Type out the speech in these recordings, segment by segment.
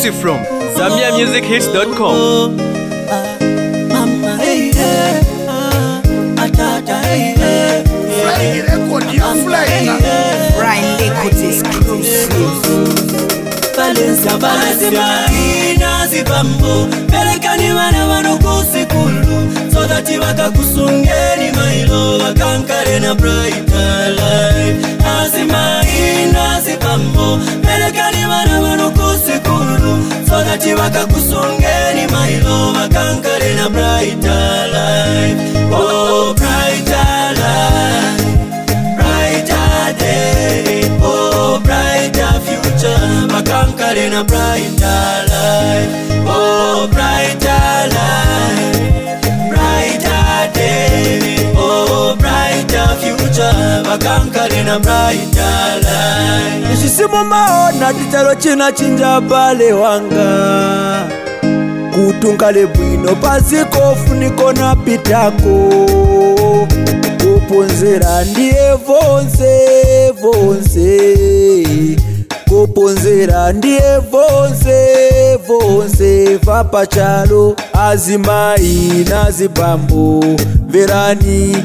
Exclusive from ZambiaMusicHits.com. Brian Liquid exclusive. Valencia ina zibambo pelekani wana wanukusikulu so that wakakusungeni mailo wakankare na brighter life. Azima ina zibambo pelekani wana wanukusikulu so that wakakusungeni mailo wakankare na brighter life. Oh, brighter life, brighter day, oh, brighter future, wakankare na brighter life. Oh, brighter life, brighter day, oh, brighter future, wakankare na brighter life. Nishisimo maona titalo china chinja pale wanga kutungale bwino pasikofu niko na pitako kuponzera ndiye vonse kuponzera ndiye vonse vapachalo azimai nazibambo verani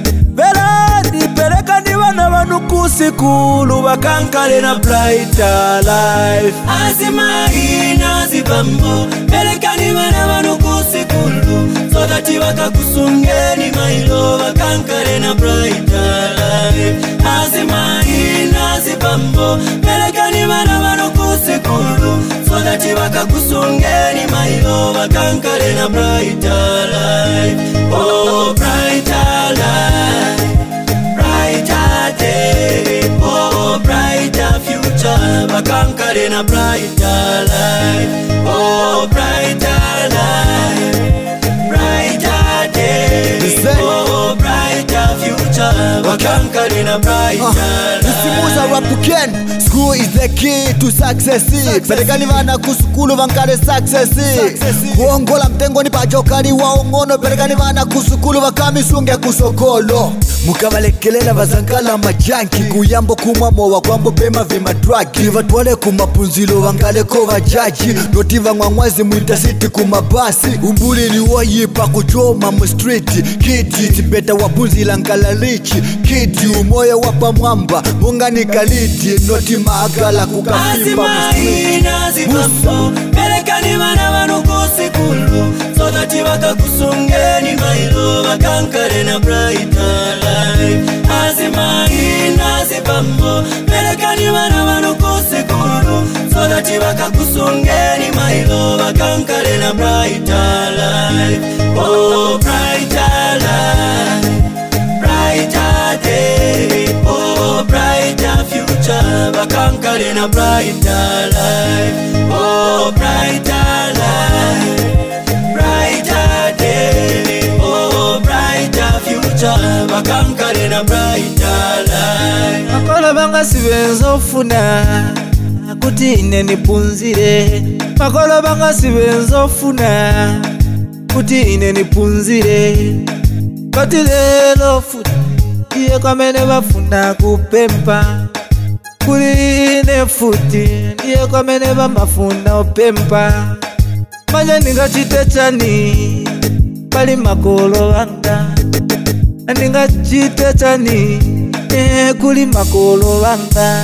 pelekani vana vanukusikulu vakankale na brighter life. Azimai nazibambo pelekani vana vanukusikulu so that wakakusungeni mailo wakankare na brighter life. Azimai nazibambo pelekani vana vanukusikulu so that wakakusungeni mailo wakankare na brighter life. Oh, brighter life, brighter day, oh, brighter future, wakankare na brighter life. Oh, brighter life, brighter day, oh, brighter future, wakankare na brighter life. Rapuken, school is the key to success. Pelekani vana kusukulu vankare success. Kuongola mtengo ni pajokari waongono. Pelekani vana kusukulu vakamisunge kusokolo. Mukavalekelela vazankala majanki kuyambo kumamo wakwambo pema vima dragi vatwale kumapunzilo vangale kova jaji notiva ngwangwazi muintasiti kumabasi umbulili wayipa kuchoma mu street kiti tibeta wapunzila nkala lichi kiti umoya wapa mwamba mungani kaliti noti maagala kukafipa mu street. Nazibambo pelekani vana vanukusikulu so that wakakusungeni mailo wakankare na brighter life. Azimai nazibambo pelekani vana vanukusikulu so that wakakusungeni mailo wakankare na brighter life. Oh, brighter life, brighter day, oh, brighter future, wakankare na brighter life. Oh, brighter life, brighter day, oh, brighter future, wakankare na brighter life. Makola banga sibenzo funa kuti ine nipunzire. Makola banga sibenzo funa kuti ine nipunzire. Kati lelo futi iye kwamene bafuna kupempa kuli ine futi iye kwamene bamafuna opempa. Manya ningachite chani pali makolo wanga ningachite chani kuli makolo wanga.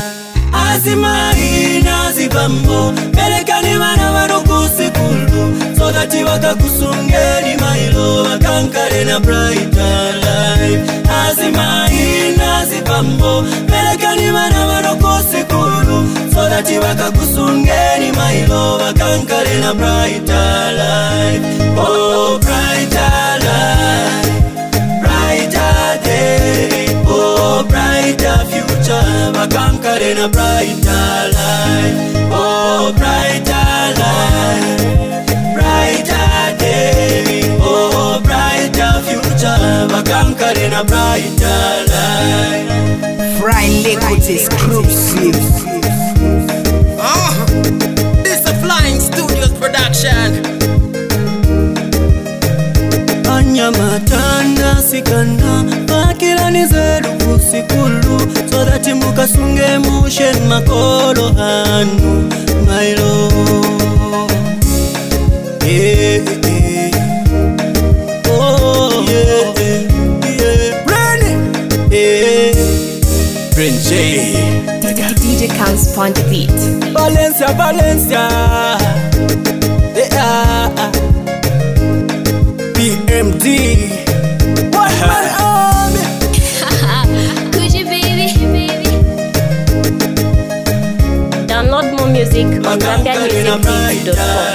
Azimai nazibambo pelekani vana vanukusikulu so that wakakusungeni mailo wakankare na brighter life. Azimai nazibambo pelekani vana vanukusikulu so that wakakusungeni mailo wakankare na brighter life. Oh, brighter life, brighter day, oh, brighter future, wakankare na brighter life. Oh, brighter life, brighter day, oh, brighter future, wakankare na brighter life. Brian Liquid exclusive. This is a Flying Studios production. Anyamatana sikana pakilani zeru kusikulu so that mukasunge mushen makolo hanu mailo. upon the beat. Valencia, Valencia. PMD. One man army. Gucci baby. Download more music on ZambianMusicBeats.com.